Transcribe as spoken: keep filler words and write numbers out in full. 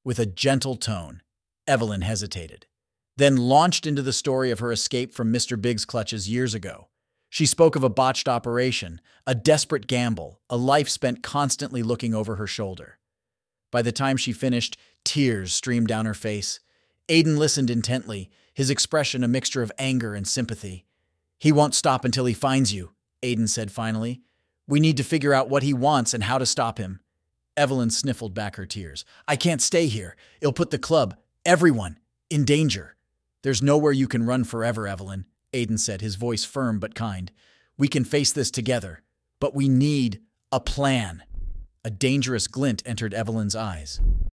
With a gentle tone, Evelyn hesitated, then launched into the story of her escape from Mister Big's clutches years ago. She spoke of a botched operation, a desperate gamble, a life spent constantly looking over her shoulder. By the time she finished, tears streamed down her face. Aiden listened intently, his expression a mixture of anger and sympathy. "He won't stop until he finds you," Aiden said finally. "We need to figure out what he wants and how to stop him." Evelyn sniffled back her tears. "I can't stay here. It'll put the club, everyone, in danger." "There's nowhere you can run forever, Evelyn," Aiden said, his voice firm but kind. "We can face this together, but we need a plan." A dangerous glint entered Evelyn's eyes.